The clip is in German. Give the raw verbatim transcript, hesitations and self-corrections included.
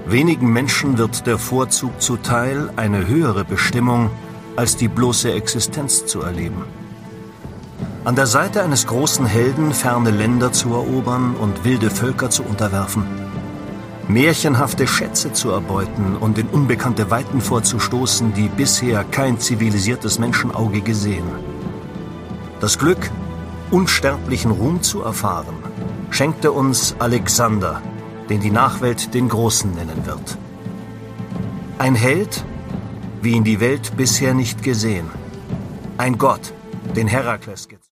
Wenigen Menschen wird der Vorzug zuteil, eine höhere Bestimmung als die bloße Existenz zu erleben. An der Seite eines großen Helden ferne Länder zu erobern und wilde Völker zu unterwerfen, märchenhafte Schätze zu erbeuten und in unbekannte Weiten vorzustoßen, die bisher kein zivilisiertes Menschenauge gesehen. Das Glück, unsterblichen Ruhm zu erfahren, schenkte uns Alexander, den die Nachwelt den Großen nennen wird. Ein Held, wie ihn die Welt bisher nicht gesehen. Ein Gott, den Herakles